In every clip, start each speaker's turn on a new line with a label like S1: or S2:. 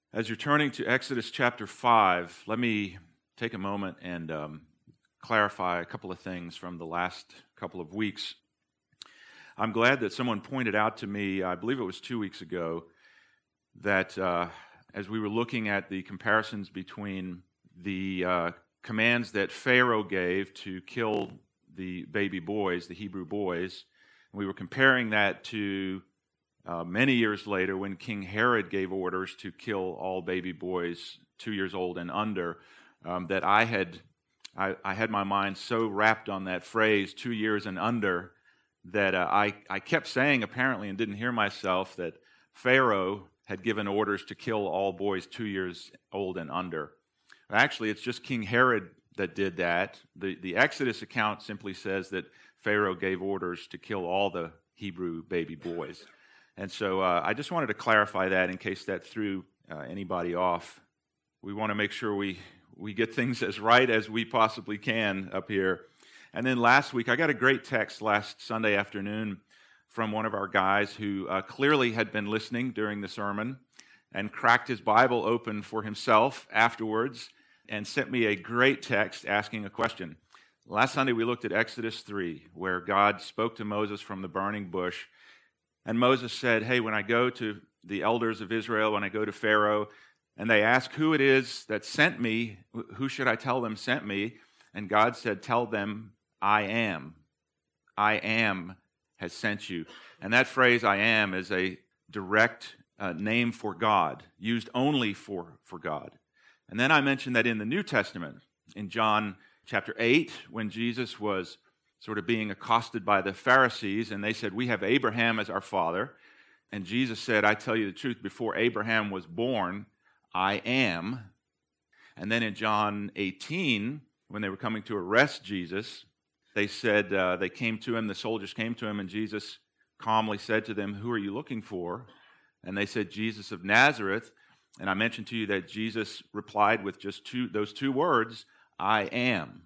S1: As you're turning to Exodus chapter 5, let me take a moment and clarify a couple of things from the last couple of weeks. I'm glad that someone pointed out to me, I believe it was 2 weeks ago, that as we were looking at the comparisons between the commands that Pharaoh gave to kill the baby boys, the Hebrew boys, and we were comparing that to many years later when King Herod gave orders to kill all baby boys 2 years old and under, that I had my mind so wrapped on that phrase, 2 years and under, that I kept saying apparently and didn't hear myself that Pharaoh had given orders to kill all boys 2 years old and under. Actually, it's just King Herod that did that. The Exodus account simply says that Pharaoh gave orders to kill all the Hebrew baby boys. And so I just wanted to clarify that in case that threw anybody off. We want to make sure we get things as right as we possibly can up here. And then last week, I got a great text last Sunday afternoon from one of our guys who clearly had been listening during the sermon and cracked his Bible open for himself afterwards and sent me a great text asking a question. Last Sunday, we looked at Exodus 3, where God spoke to Moses from the burning bush. And Moses said, hey, when I go to the elders of Israel, when I go to Pharaoh, and they ask who it is that sent me, who should I tell them sent me? And God said, tell them, I am. I am has sent you. And that phrase, I am, is a direct name for God, used only for God. And then I mentioned that in the New Testament, in John chapter 8, when Jesus was sort of being accosted by the Pharisees, and they said, we have Abraham as our father. And Jesus said, I tell you the truth, before Abraham was born, I am. And then in John 18, when they were coming to arrest Jesus, they said, they came to him, the soldiers came to him, and Jesus calmly said to them, who are you looking for? And they said, Jesus of Nazareth. And I mentioned to you that Jesus replied with just those two words, I am.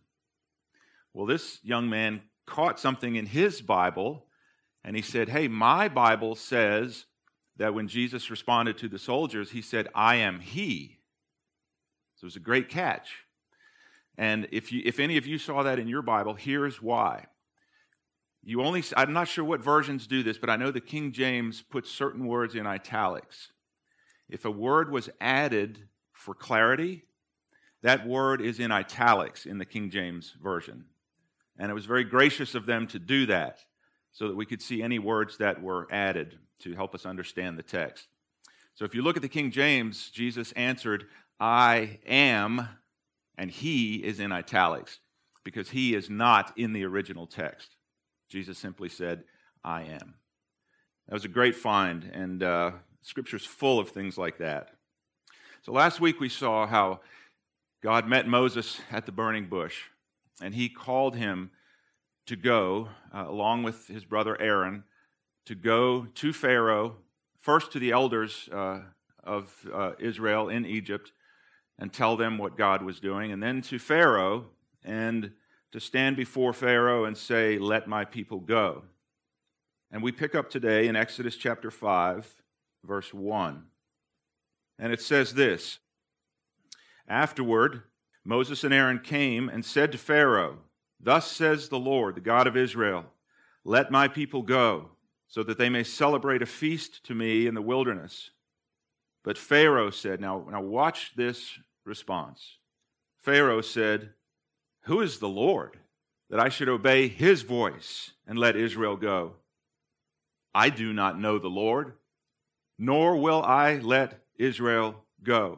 S1: Well, this young man caught something in his Bible, and he said, hey, my Bible says that when Jesus responded to the soldiers, he said, I am he. So it was a great catch. And if any of you saw that in your Bible, here's why. I'm not sure what versions do this, but I know the King James puts certain words in italics. If a word was added for clarity, that word is in italics in the King James Version. And it was very gracious of them to do that so that we could see any words that were added to help us understand the text. So if you look at the King James, Jesus answered, I am, and he is in italics because he is not in the original text. Jesus simply said, I am. That was a great find, and Scripture's full of things like that. So last week we saw how God met Moses at the burning bush, and he called him to go, along with his brother Aaron, to go to Pharaoh, first to the elders of Israel in Egypt, and tell them what God was doing, and then to Pharaoh, and to stand before Pharaoh and say, let my people go. And we pick up today in Exodus chapter 5, verse 1. And it says this, afterward, Moses and Aaron came and said to Pharaoh, thus says the Lord, the God of Israel, let my people go, so that they may celebrate a feast to me in the wilderness. But Pharaoh said, now watch this response. Pharaoh said, who is the Lord, that I should obey his voice and let Israel go? I do not know the Lord, nor will I let Israel go.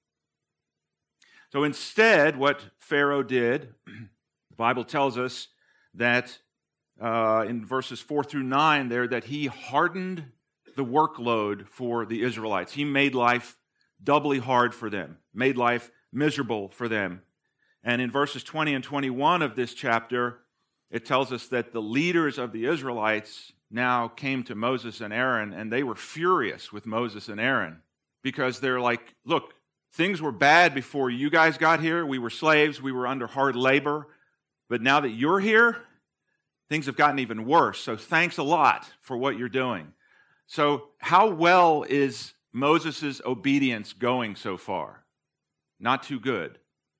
S1: So instead, what Pharaoh did, the Bible tells us that in verses 4 through 9 there, that he hardened the workload for the Israelites. He made life doubly hard for them, made life miserable for them. And in verses 20 and 21 of this chapter, it tells us that the leaders of the Israelites now came to Moses and Aaron, and they were furious with Moses and Aaron because they're like, look, things were bad before you guys got here. We were slaves. We were under hard labor. But now that you're here, things have gotten even worse. So thanks a lot for what you're doing. So how well is Moses' obedience going so far? Not too good.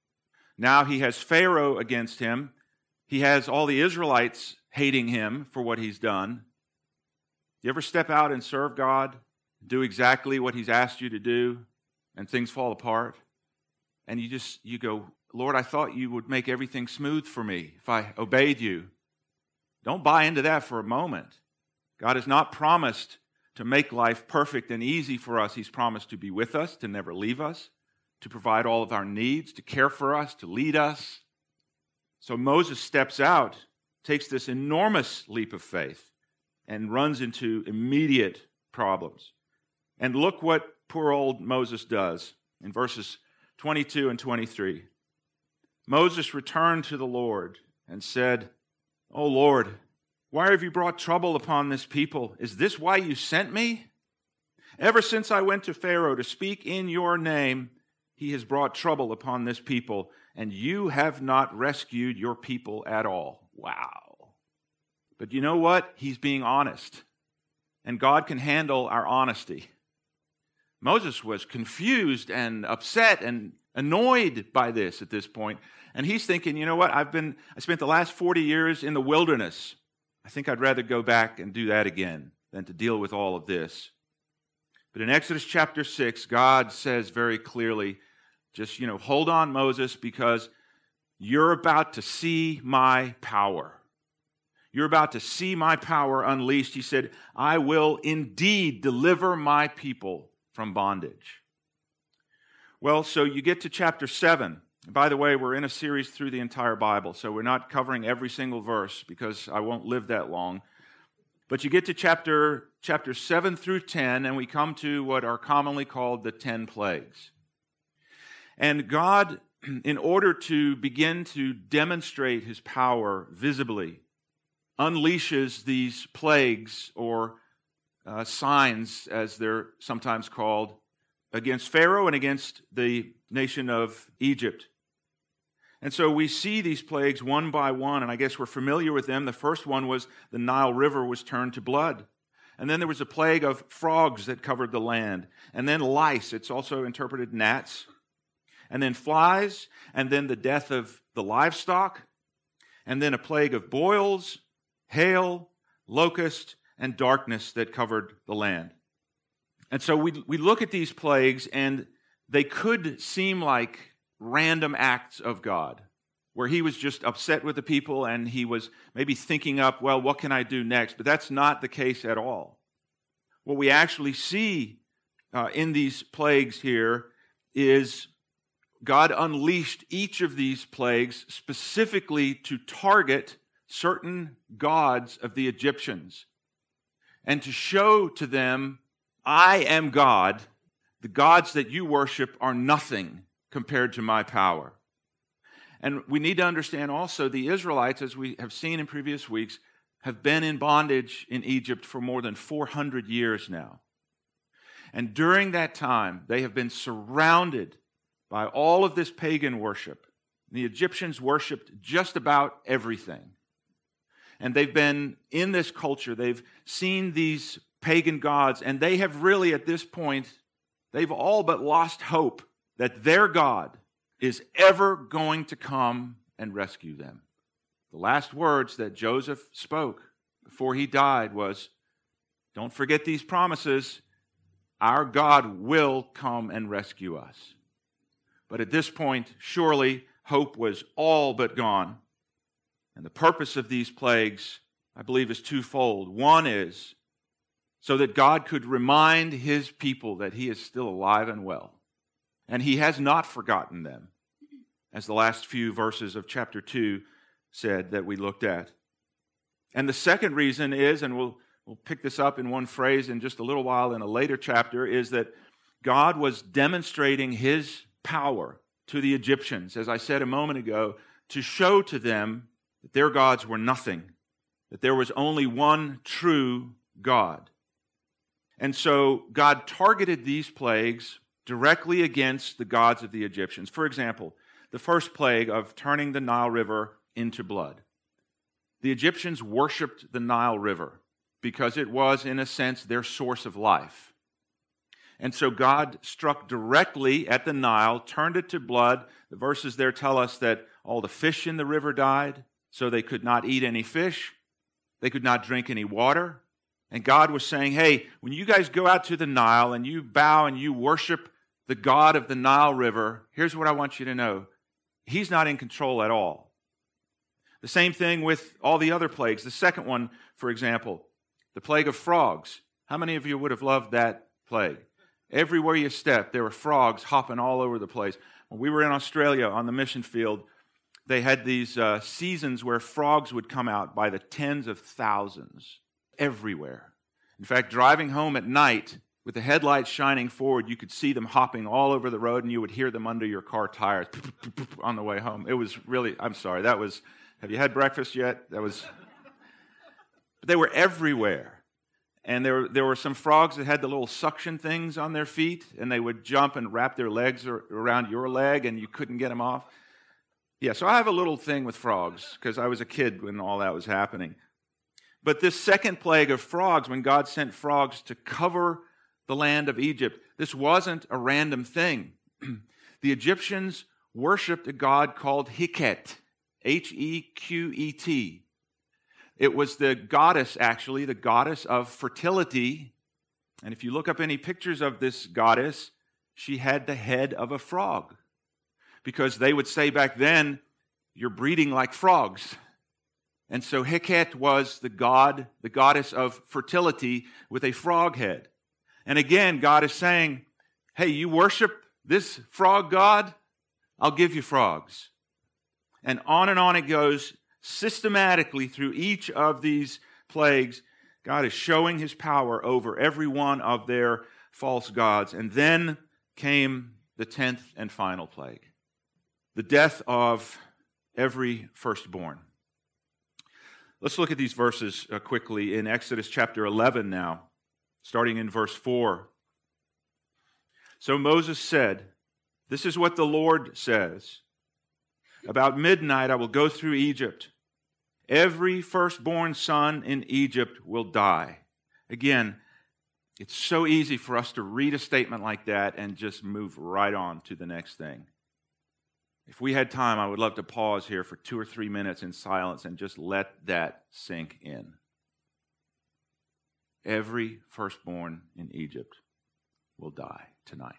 S1: Now he has Pharaoh against him. He has all the Israelites hating him for what he's done. You ever step out and serve God, do exactly what he's asked you to do, and things fall apart? And you go, Lord, I thought you would make everything smooth for me if I obeyed you. Don't buy into that for a moment. God has not promised to make life perfect and easy for us. He's promised to be with us, to never leave us, to provide all of our needs, to care for us, to lead us. So Moses steps out, takes this enormous leap of faith, and runs into immediate problems. And look what poor old Moses does in verses 22 and 23. Moses returned to the Lord and said, "O Lord, why have you brought trouble upon this people? Is this why you sent me? Ever since I went to Pharaoh to speak in your name, he has brought trouble upon this people, and you have not rescued your people at all." Wow. But you know what? He's being honest, and God can handle our honesty. Moses was confused and upset and annoyed by this at this point, and he's thinking, you know what? I spent the last 40 years in the wilderness. I think I'd rather go back and do that again than to deal with all of this. But in Exodus chapter 6, God says very clearly, just, hold on, Moses, because you're about to see my power. You're about to see my power unleashed. He said, I will indeed deliver my people from bondage. Well, so you get to chapter 7. By the way, we're in a series through the entire Bible, so we're not covering every single verse because I won't live that long. But you get to chapter 7 through 10, and we come to what are commonly called the 10 plagues. And God, in order to begin to demonstrate his power visibly, unleashes these plagues, or signs, as they're sometimes called, against Pharaoh and against the nation of Egypt. And so we see these plagues one by one, and I guess we're familiar with them. The first one was the Nile River was turned to blood. And then there was a plague of frogs that covered the land. And then lice, it's also interpreted gnats. And then flies, and then the death of the livestock. And then a plague of boils, hail, locust, and darkness that covered the land. And so we look at these plagues, and they could seem like random acts of God, where he was just upset with the people and he was maybe thinking up, well, what can I do next? But that's not the case at all. What we actually see in these plagues here is God unleashed each of these plagues specifically to target certain gods of the Egyptians and to show to them, I am God. The gods that you worship are nothing compared to my power. And we need to understand also the Israelites, as we have seen in previous weeks, have been in bondage in Egypt for more than 400 years now. And during that time, they have been surrounded by all of this pagan worship. The Egyptians worshipped just about everything. And they've been in this culture. They've seen these pagan gods, and they have really, at this point, they've all but lost hope that their God is ever going to come and rescue them. The last words that Joseph spoke before he died was, don't forget these promises. Our God will come and rescue us. But at this point, surely hope was all but gone. And the purpose of these plagues, I believe, is twofold. One is so that God could remind his people that he is still alive and well. And he has not forgotten them, as the last few verses of chapter 2 said that we looked at. And the second reason is, and we'll pick this up in one phrase in just a little while in a later chapter, is that God was demonstrating his power to the Egyptians, as I said a moment ago, to show to them that their gods were nothing, that there was only one true God. And so God targeted these plagues directly against the gods of the Egyptians. For example, the first plague of turning the Nile River into blood. The Egyptians worshipped the Nile River because it was, in a sense, their source of life. And so God struck directly at the Nile, turned it to blood. The verses there tell us that all the fish in the river died, so they could not eat any fish. They could not drink any water. And God was saying, hey, when you guys go out to the Nile and you bow and you worship the God of the Nile River, here's what I want you to know. He's not in control at all. The same thing with all the other plagues. The second one, for example, the plague of frogs. How many of you would have loved that plague? Everywhere you step, there were frogs hopping all over the place. When we were in Australia on the mission field, they had these seasons where frogs would come out by the tens of thousands everywhere. In fact, driving home at night with the headlights shining forward, you could see them hopping all over the road and you would hear them under your car tires on the way home. It was really, I'm sorry, have you had breakfast yet? But they were everywhere. And there were some frogs that had the little suction things on their feet, and they would jump and wrap their legs around your leg, and you couldn't get them off. Yeah, so I have a little thing with frogs, because I was a kid when all that was happening. But this second plague of frogs, when God sent frogs to cover the land of Egypt, this wasn't a random thing. The Egyptians worshipped a god called Heket, Heqet. It was the goddess, actually, the goddess of fertility. And if you look up any pictures of this goddess, she had the head of a frog. Because they would say back then, you're breeding like frogs. And so Heket was the goddess of fertility with a frog head. And again, God is saying, hey, you worship this frog god? I'll give you frogs. And on it goes. Systematically through each of these plagues, God is showing his power over every one of their false gods. And then came the 10th and final plague, the death of every firstborn. Let's look at these verses quickly in Exodus chapter 11 now, starting in verse 4. So Moses said, this is what the Lord says. About midnight I will go through Egypt. Every firstborn son in Egypt will die. Again, it's so easy for us to read a statement like that and just move right on to the next thing. If we had time, I would love to pause here for 2 or 3 minutes in silence and just let that sink in. Every firstborn in Egypt will die tonight.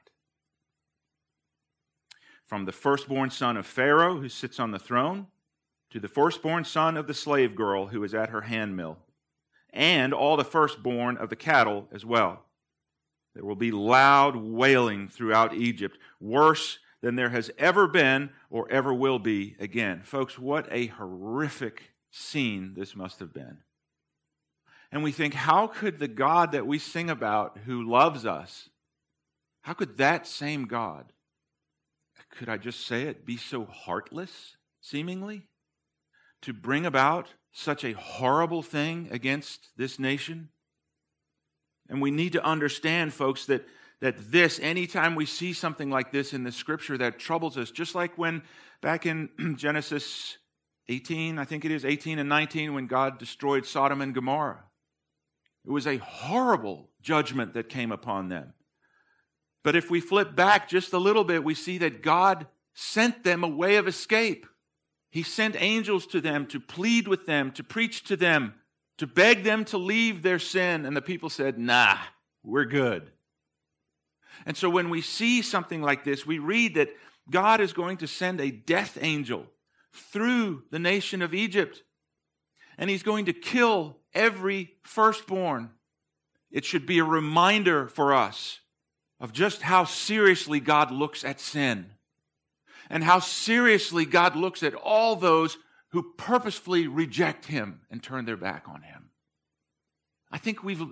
S1: From the firstborn son of Pharaoh, who sits on the throne, to the firstborn son of the slave girl who is at her handmill, and all the firstborn of the cattle as well. There will be loud wailing throughout Egypt, worse than there has ever been or ever will be again. Folks, what a horrific scene this must have been. And we think, how could the God that we sing about who loves us, how could that same God, could I just say it, be so heartless, seemingly, to bring about such a horrible thing against this nation? And we need to understand, folks, that this, anytime we see something like this in the Scripture that troubles us, just like when back in Genesis 18, I think it is 18 and 19, when God destroyed Sodom and Gomorrah. It was a horrible judgment that came upon them. But if we flip back just a little bit, we see that God sent them a way of escape. He sent angels to them to plead with them, to preach to them, to beg them to leave their sin. And the people said, nah, we're good. And so when we see something like this, we read that God is going to send a death angel through the nation of Egypt. And he's going to kill every firstborn. It should be a reminder for us of just how seriously God looks at sin. And how seriously God looks at all those who purposefully reject him and turn their back on him. I think we've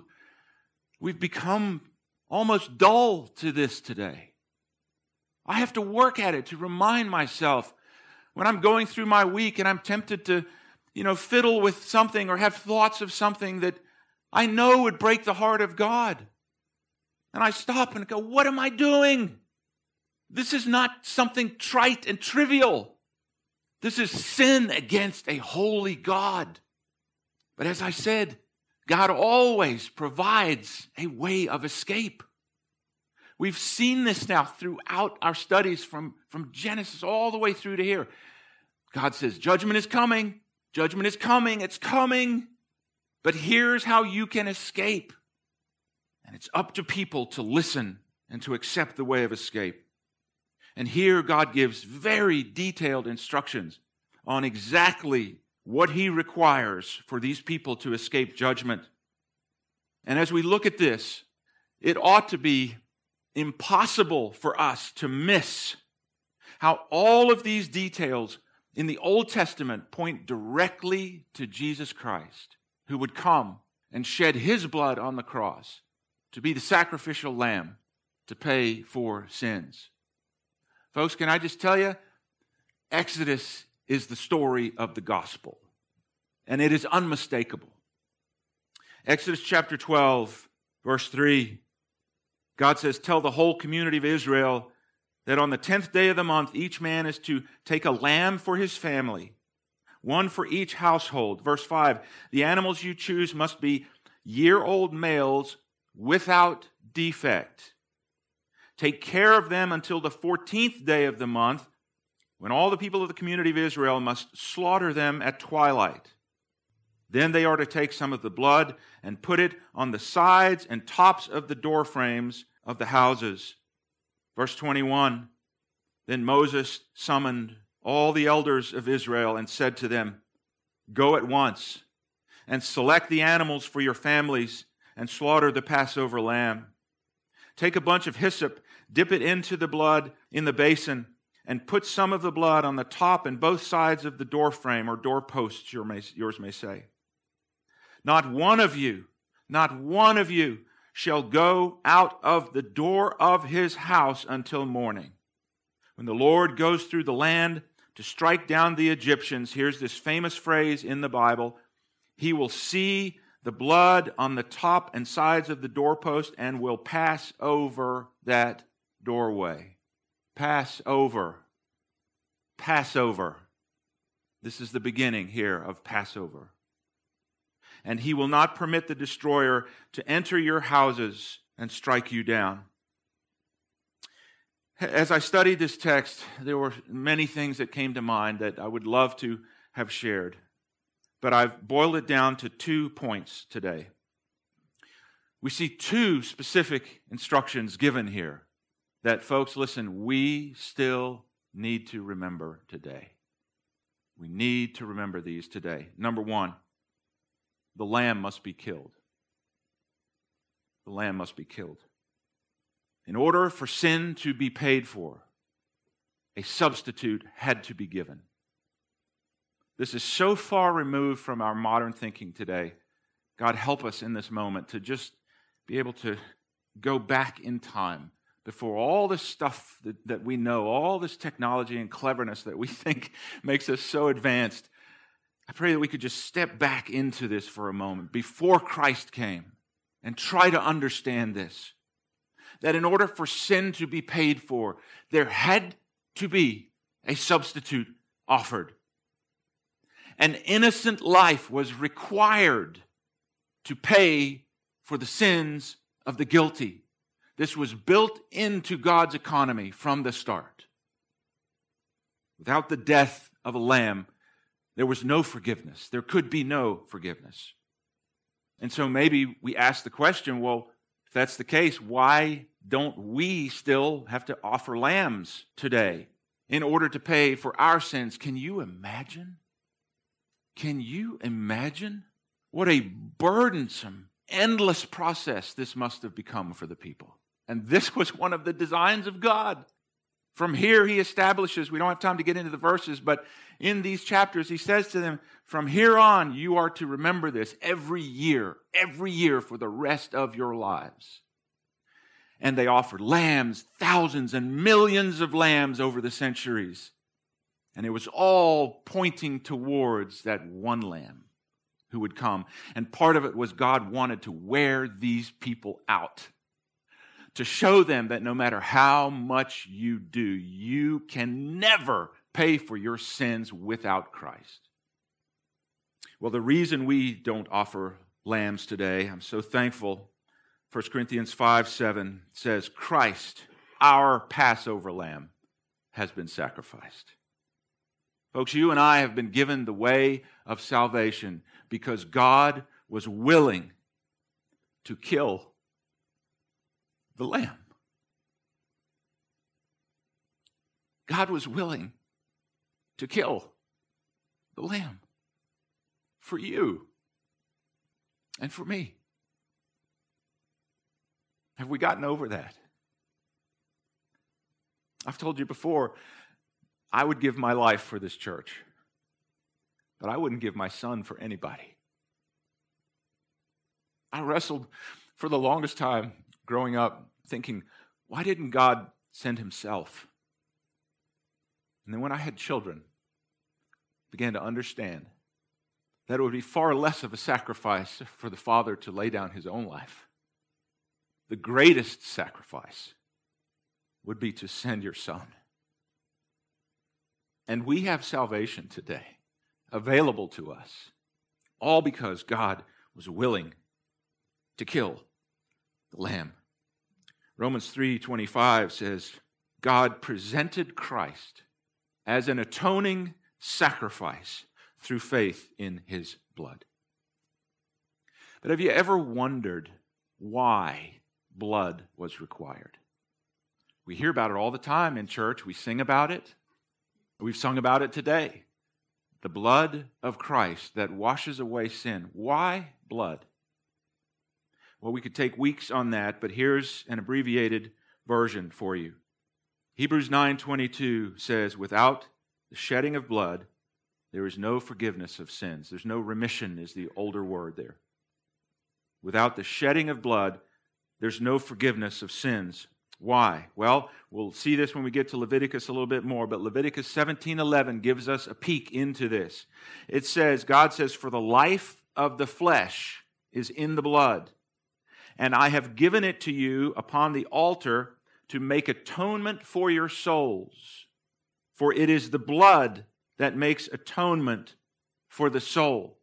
S1: become almost dull to this today. I have to work at it to remind myself when I'm going through my week and I'm tempted to, fiddle with something or have thoughts of something that I know would break the heart of God. And I stop and go, what am I doing? This is not something trite and trivial. This is sin against a holy God. But as I said, God always provides a way of escape. We've seen this now throughout our studies from Genesis all the way through to here. God says, judgment is coming. Judgment is coming. It's coming. But here's how you can escape. And it's up to people to listen and to accept the way of escape. And here God gives very detailed instructions on exactly what He requires for these people to escape judgment. And as we look at this, it ought to be impossible for us to miss how all of these details in the Old Testament point directly to Jesus Christ, who would come and shed His blood on the cross to be the sacrificial lamb to pay for sins. Folks, can I just tell you, Exodus is the story of the gospel, and it is unmistakable. Exodus chapter 12, verse 3, God says, tell the whole community of Israel that on the 10th day of the month, each man is to take a lamb for his family, one for each household. Verse 5, the animals you choose must be year-old males without defect. Take care of them until the 14th day of the month, when all the people of the community of Israel must slaughter them at twilight. Then they are to take some of the blood and put it on the sides and tops of the door frames of the houses. Verse 21, then Moses summoned all the elders of Israel and said to them, go at once and select the animals for your families and slaughter the Passover lamb. Take a bunch of hyssop, dip it into the blood in the basin, and put some of the blood on the top and both sides of the door frame or doorposts, yours may say. Not one of you shall go out of the door of his house until morning. When the Lord goes through the land to strike down the Egyptians, here's this famous phrase in the Bible, He will see the blood on the top and sides of the doorpost and will pass over that doorway. Pass over. Passover. This is the beginning here of Passover. And He will not permit the destroyer to enter your houses and strike you down. As I studied this text, there were many things that came to mind that I would love to have shared. But I've boiled it down to 2 points today. We see 2 specific instructions given here that, folks, listen, we still need to remember today. We need to remember these today. Number 1, the lamb must be killed. The lamb must be killed. In order for sin to be paid for, a substitute had to be given. This is so far removed from our modern thinking today. God, help us in this moment to just be able to go back in time before all this stuff that we know, all this technology and cleverness that we think makes us so advanced. I pray that we could just step back into this for a moment before Christ came and try to understand this. That in order for sin to be paid for, there had to be a substitute offered. An innocent life was required to pay for the sins of the guilty. This was built into God's economy from the start. Without the death of a lamb, there was no forgiveness. There could be no forgiveness. And so maybe we ask the question, well, if that's the case, why don't we still have to offer lambs today in order to pay for our sins? Can you imagine? Can you imagine what a burdensome, endless process this must have become for the people? And this was one of the designs of God. From here he establishes, we don't have time to get into the verses, but in these chapters he says to them, from here on you are to remember this every year for the rest of your lives. And they offered lambs, thousands and millions of lambs over the centuries. And it was all pointing towards that one lamb who would come. And part of it was God wanted to wear these people out, to show them that no matter how much you do, you can never pay for your sins without Christ. Well, the reason we don't offer lambs today, I'm so thankful 1 Corinthians 5:7 says, Christ, our Passover lamb, has been sacrificed. Folks, you and I have been given the way of salvation because God was willing to kill the lamb. God was willing to kill the lamb for you and for me. Have we gotten over that? I've told you before, I would give my life for this church, but I wouldn't give my son for anybody. I wrestled for the longest time growing up thinking, why didn't God send himself? And then when I had children, I began to understand that it would be far less of a sacrifice for the father to lay down his own life. The greatest sacrifice would be to send your son. And we have salvation today available to us, all because God was willing to kill the lamb. Romans 3:25 says, God presented Christ as an atoning sacrifice through faith in his blood. But have you ever wondered why blood was required? We hear about it all the time in church. We sing about it. We've sung about it today. The blood of Christ that washes away sin. Why blood? Well, we could take weeks on that, but here's an abbreviated version for you. Hebrews 9:22 says, without the shedding of blood, there is no forgiveness of sins. There's no remission is the older word there. Without the shedding of blood, there's no forgiveness of sins. Why? Well, we'll see this when we get to Leviticus a little bit more, but Leviticus 17:11 gives us a peek into this. It says, God says, for the life of the flesh is in the blood, and I have given it to you upon the altar to make atonement for your souls. For it is the blood that makes atonement for the soul.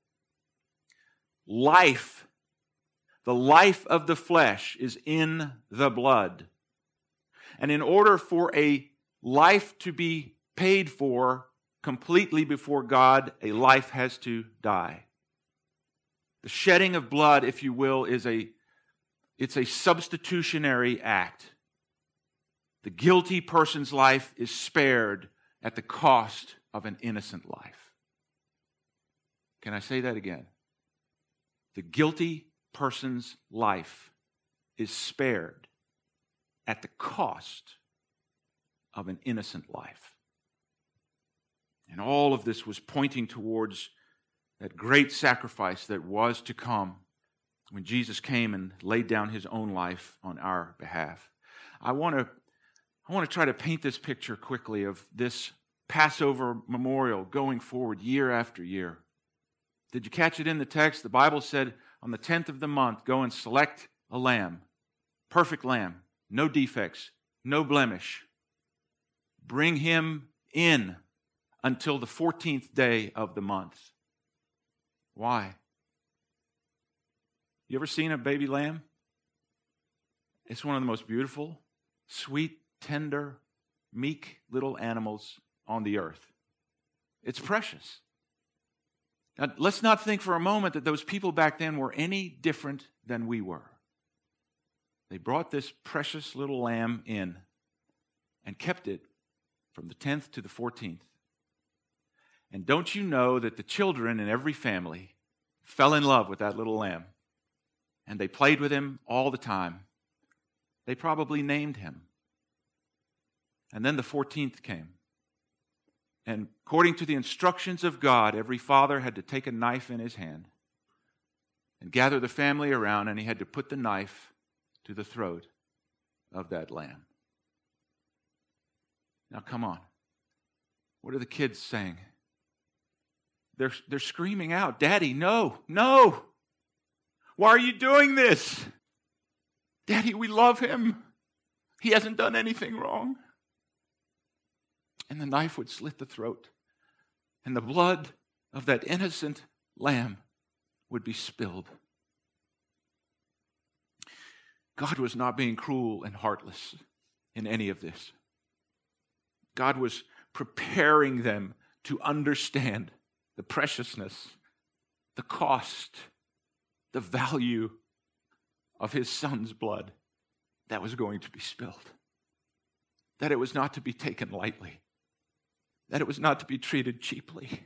S1: Life, the life of the flesh is in the blood. And in order for a life to be paid for completely before God, a life has to die. The shedding of blood, if you will, it's a substitutionary act. The guilty person's life is spared at the cost of an innocent life. Can I say that again? The guilty person's life is spared at the cost of an innocent life. And all of this was pointing towards that great sacrifice that was to come when Jesus came and laid down his own life on our behalf. I want to try to paint this picture quickly of this Passover memorial going forward year after year. Did you catch it in the text? The Bible said on the 10th of the month, go and select a lamb, perfect lamb, no defects, no blemish. Bring him in until the 14th day of the month. Why? You ever seen a baby lamb? It's one of the most beautiful, sweet, tender, meek little animals on the earth. It's precious. Now, let's not think for a moment that those people back then were any different than we were. They brought this precious little lamb in and kept it from the 10th to the 14th. And don't you know that the children in every family fell in love with that little lamb? And they played with him all the time. They probably named him. And then the 14th came. And according to the instructions of God, every father had to take a knife in his hand and gather the family around, and he had to put the knife to the throat of that lamb. Now, come on. What are the kids saying? They're screaming out, Daddy, no, no. Why are you doing this? Daddy, we love him. He hasn't done anything wrong. And the knife would slit the throat, and the blood of that innocent lamb would be spilled. God was not being cruel and heartless in any of this. God was preparing them to understand the preciousness, the cost, the value of his Son's blood that was going to be spilled. That it was not to be taken lightly. That it was not to be treated cheaply.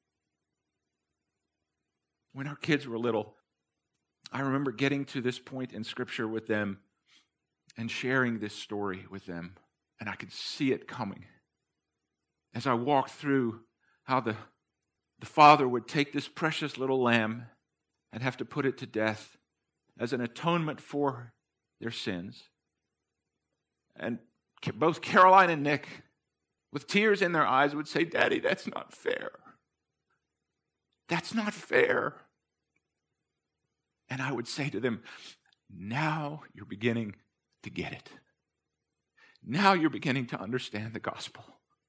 S1: When our kids were little, I remember getting to this point in Scripture with them and sharing this story with them, and I could see it coming. As I walked through how the father would take this precious little lamb and have to put it to death as an atonement for their sins. And both Caroline and Nick, with tears in their eyes, would say, "Daddy, that's not fair. That's not fair." And I would say to them, now you're beginning to get it. Now you're beginning to understand the gospel.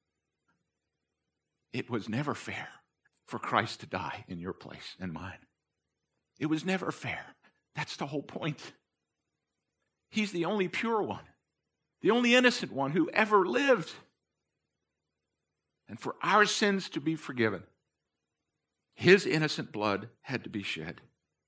S1: It was never fair for Christ to die in your place and mine. It was never fair. That's the whole point. He's the only pure one, the only innocent one who ever lived. And for our sins to be forgiven, his innocent blood had to be shed.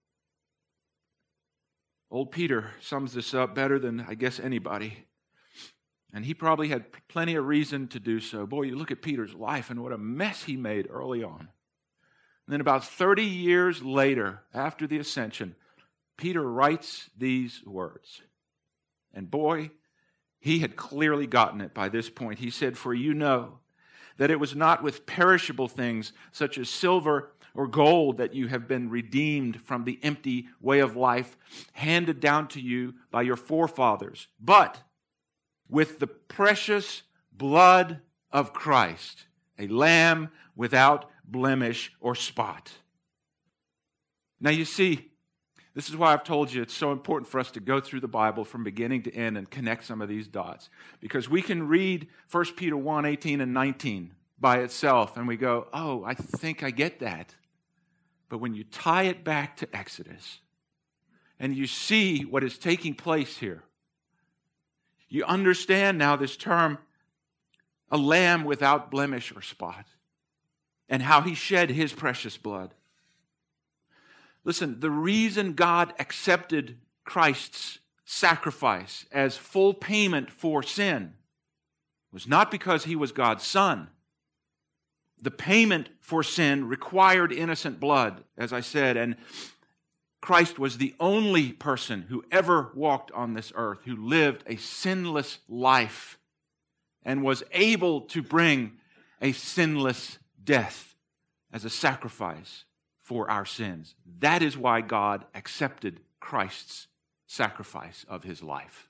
S1: Old Peter sums this up better than, I guess, anybody. And he probably had plenty of reason to do so. Boy, you look at Peter's life and what a mess he made early on. And then about 30 years later, after the ascension, Peter writes these words. And boy, he had clearly gotten it by this point. He said, "For you know that it was not with perishable things such as silver or gold that you have been redeemed from the empty way of life handed down to you by your forefathers, but with the precious blood of Christ, a lamb without blemish or spot." Now you see, this is why I've told you it's so important for us to go through the Bible from beginning to end and connect some of these dots. Because we can read 1 Peter 1, 18 and 19 by itself and we go, oh, I think I get that. But when you tie it back to Exodus and you see what is taking place here, you understand now this term, a lamb without blemish or spot, and how he shed his precious blood. Listen, the reason God accepted Christ's sacrifice as full payment for sin was not because he was God's son. The payment for sin required innocent blood, as I said, and Christ was the only person who ever walked on this earth who lived a sinless life and was able to bring a sinless death as a sacrifice for our sins. That is why God accepted Christ's sacrifice of his life.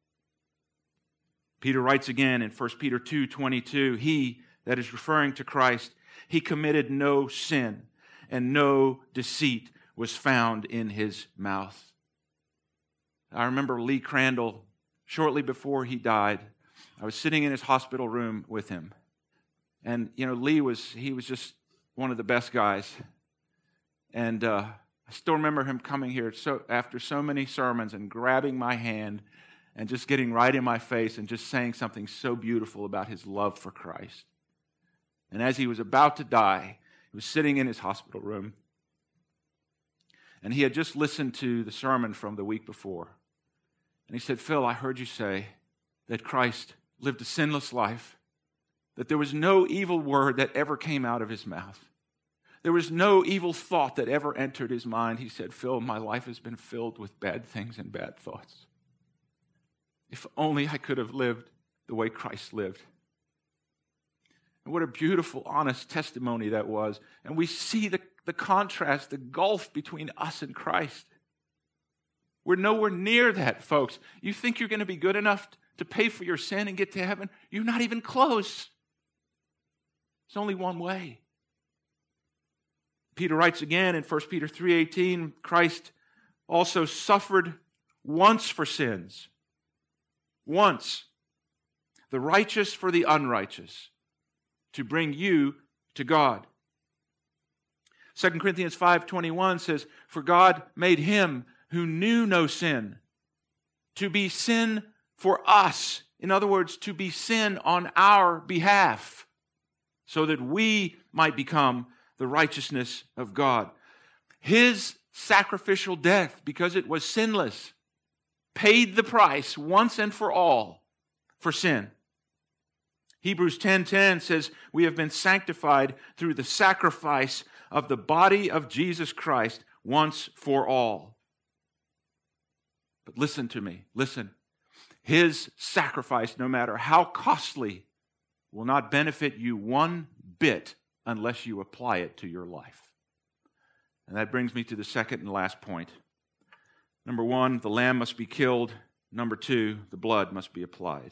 S1: Peter writes again in 1 Peter 2:22, he, that is referring to Christ, he committed no sin, and no deceit was found in his mouth. I remember Lee Crandall, shortly before he died, I was sitting in his hospital room with him. And, Lee was just one of the best guys. And I still remember him coming here after so many sermons and grabbing my hand and just getting right in my face and just saying something so beautiful about his love for Christ. And as he was about to die, he was sitting in his hospital room. And he had just listened to the sermon from the week before. And he said, "Phil, I heard you say that Christ lived a sinless life, that there was no evil word that ever came out of his mouth. There was no evil thought that ever entered his mind." He said, "Phil, my life has been filled with bad things and bad thoughts. If only I could have lived the way Christ lived." And what a beautiful, honest testimony that was. And we see the contrast, the gulf between us and Christ. We're nowhere near that, folks. You think you're going to be good enough to pay for your sin and get to heaven? You're not even close. There's only one way. Peter writes again in 1 Peter 3:18, Christ also suffered once for sins. Once. The righteous for the unrighteous, to bring you to God. 2 Corinthians 5:21 says, "For God made him who knew no sin to be sin for us. In other words, to be sin on our behalf, so that we might become the righteousness of God. His sacrificial death, because it was sinless, paid the price once and for all for sin. Hebrews 10:10 says, we have been sanctified through the sacrifice of the body of Jesus Christ once for all. But listen to me, listen. His sacrifice, no matter how costly, will not benefit you one bit unless you apply it to your life. And that brings me to the second and last point. Number one, the lamb must be killed. Number two, the blood must be applied.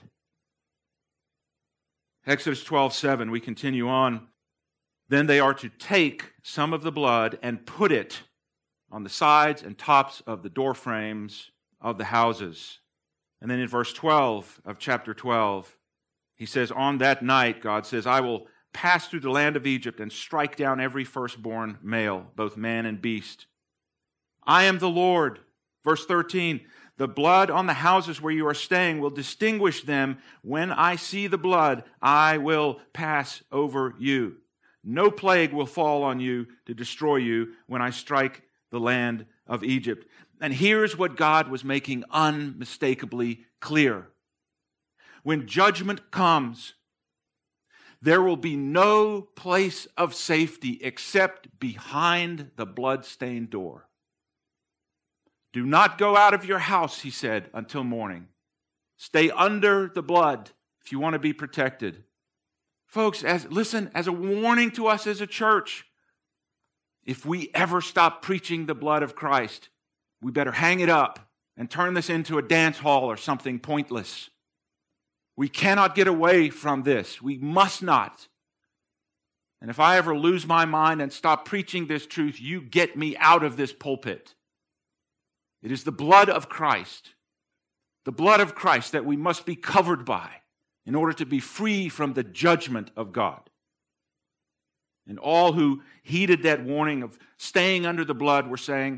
S1: Exodus 12:7, we continue on. Then they are to take some of the blood and put it on the sides and tops of the door frames of the houses. And then in verse 12 of chapter 12, he says, on that night, God says, I will pass through the land of Egypt and strike down every firstborn male, both man and beast. I am the Lord. Verse 13, the blood on the houses where you are staying will distinguish them. When I see the blood, I will pass over you. No plague will fall on you to destroy you when I strike the land of Egypt. And here's what God was making unmistakably clear. When judgment comes, there will be no place of safety except behind the blood-stained door. Do not go out of your house, he said, until morning. Stay under the blood if you want to be protected. Folks, listen, as a warning to us as a church, if we ever stop preaching the blood of Christ, we better hang it up and turn this into a dance hall or something pointless. We cannot get away from this. We must not. And if I ever lose my mind and stop preaching this truth, you get me out of this pulpit. It is the blood of Christ that we must be covered by in order to be free from the judgment of God. And all who heeded that warning of staying under the blood were saying,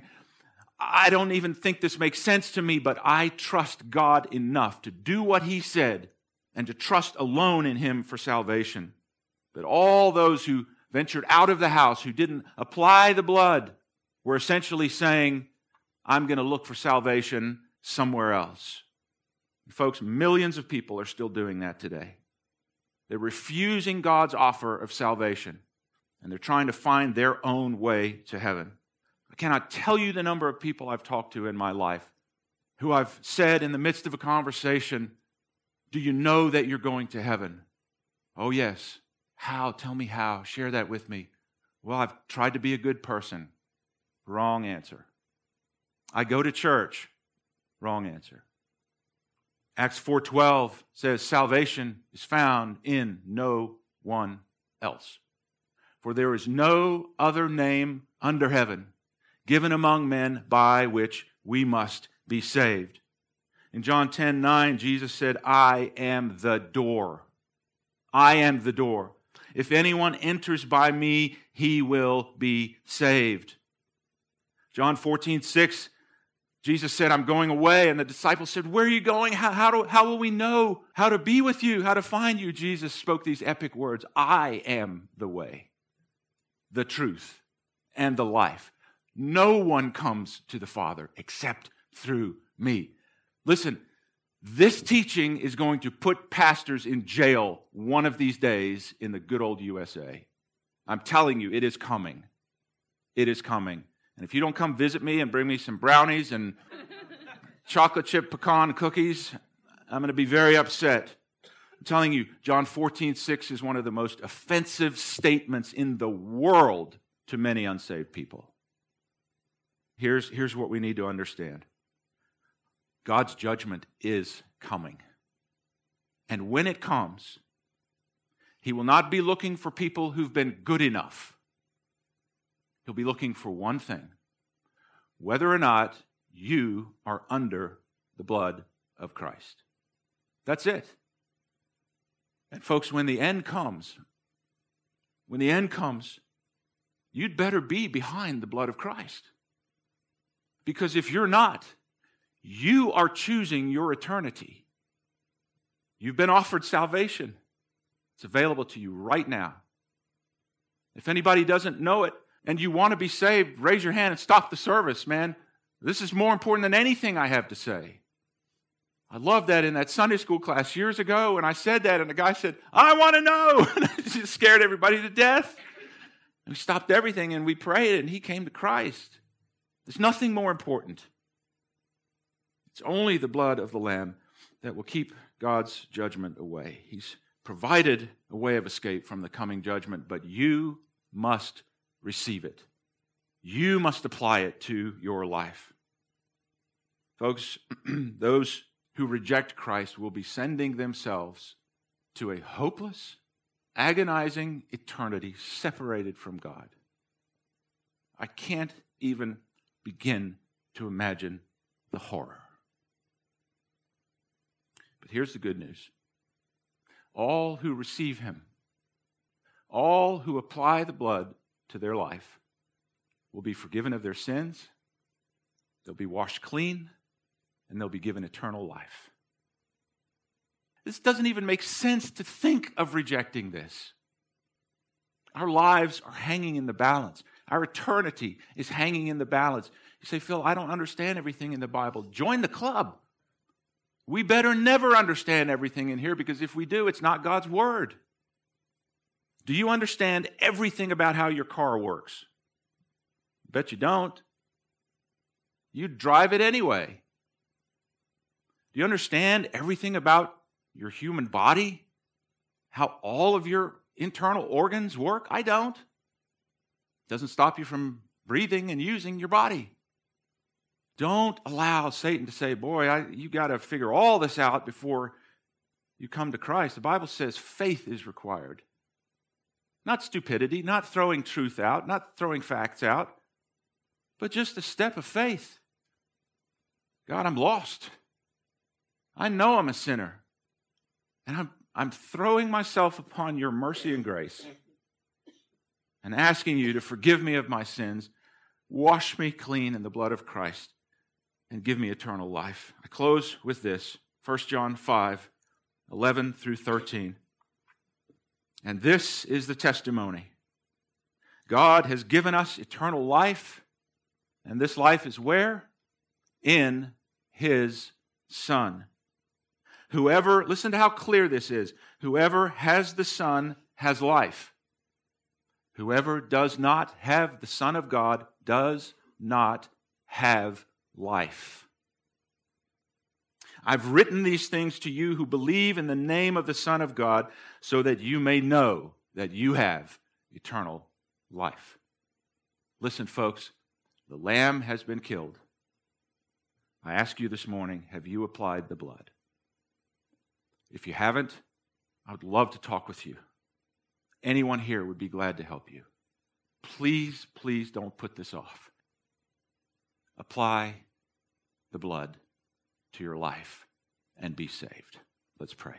S1: I don't even think this makes sense to me, but I trust God enough to do what he said and to trust alone in him for salvation. But all those who ventured out of the house, who didn't apply the blood, were essentially saying, I'm going to look for salvation somewhere else. Folks, millions of people are still doing that today. They're refusing God's offer of salvation, and they're trying to find their own way to heaven. I cannot tell you the number of people I've talked to in my life who I've said in the midst of a conversation, do you know that you're going to heaven? Oh, yes. How? Tell me how. Share that with me. Well, I've tried to be a good person. Wrong answer. I go to church. Wrong answer. Acts 4:12 says, salvation is found in no one else. For there is no other name under heaven given among men by which we must be saved. In John 10:9, Jesus said, I am the door. I am the door. If anyone enters by me, he will be saved. John 14:6, Jesus said, I'm going away. And the disciples said, where are you going? How will we know how to be with you, how to find you? Jesus spoke these epic words, I am the way, the truth, and the life. No one comes to the Father except through me. Listen, this teaching is going to put pastors in jail one of these days in the good old USA. I'm telling you, it is coming. It is coming. And if you don't come visit me and bring me some brownies and chocolate chip pecan cookies, I'm going to be very upset. I'm telling you, John 14:6 is one of the most offensive statements in the world to many unsaved people. Here's what we need to understand. God's judgment is coming. And when it comes, he will not be looking for people who've been good enough. He'll be looking for one thing: whether or not you are under the blood of Christ. That's it. And folks, when the end comes, you'd better be behind the blood of Christ. Because if you're not, You are choosing your eternity. You've been offered salvation. It's available to you right now. If anybody doesn't know it and you want to be saved, raise your hand and stop the service, man. This is more important than anything I have to say. I love that in that Sunday school class years ago, and I said that, and the guy said, I want to know. And it just scared everybody to death. And we stopped everything, and we prayed, and he came to Christ. There's nothing more important. It's only the blood of the Lamb that will keep God's judgment away. He's provided a way of escape from the coming judgment, but you must receive it. You must apply it to your life. Folks, those who reject Christ will be sending themselves to a hopeless, agonizing eternity separated from God. I can't even begin to imagine the horror. But here's the good news. All who receive him, all who apply the blood to their life, will be forgiven of their sins, they'll be washed clean, and they'll be given eternal life. This doesn't even make sense to think of rejecting this. Our lives are hanging in the balance. Our eternity is hanging in the balance. You say, Phil, I don't understand everything in the Bible. Join the club. We better never understand everything in here, because if we do, it's not God's word. Do you understand everything about how your car works? Bet you don't. You drive it anyway. Do you understand everything about your human body? How all of your internal organs work? I don't. It doesn't stop you from breathing and using your body. Don't allow Satan to say, boy, you got to figure all this out before you come to Christ. The Bible says faith is required. Not stupidity, not throwing truth out, not throwing facts out, but just a step of faith. God, I'm lost. I know I'm a sinner. And I'm throwing myself upon your mercy and grace and asking you to forgive me of my sins, wash me clean in the blood of Christ, and give me eternal life. I close with this, 1 John 5, 11 through 13. And this is the testimony. God has given us eternal life, and this life is where? In his Son. Whoever, listen to how clear this is, whoever has the Son has life. Whoever does not have the Son of God does not have life. I've written these things to you who believe in the name of the Son of God, so that you may know that you have eternal life. Listen, folks, the Lamb has been killed. I ask you this morning, have you applied the blood? If you haven't, I would love to talk with you. Anyone here would be glad to help you. Please, please don't put this off. Apply the blood to your life and be saved. Let's pray.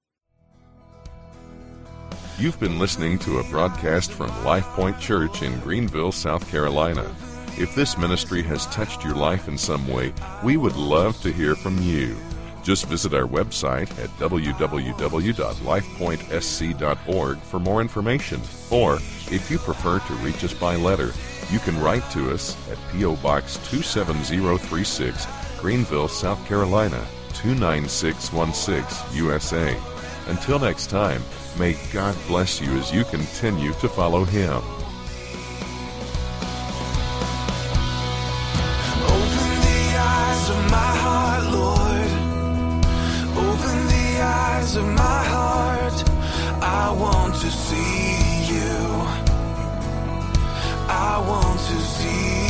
S2: You've been listening to a broadcast from Life Point Church in Greenville, South Carolina. If this ministry has touched your life in some way, we would love to hear from you. Just visit our website at www.lifepointsc.org for more information. Or, if you prefer to reach us by letter, you can write to us at P.O. Box 27036, Greenville, South Carolina, 29616, USA. Until next time, may God bless you as you continue to follow Him.
S3: Open the eyes of my heart, Lord. Open the eyes of my heart. I want to see you. I want to see you.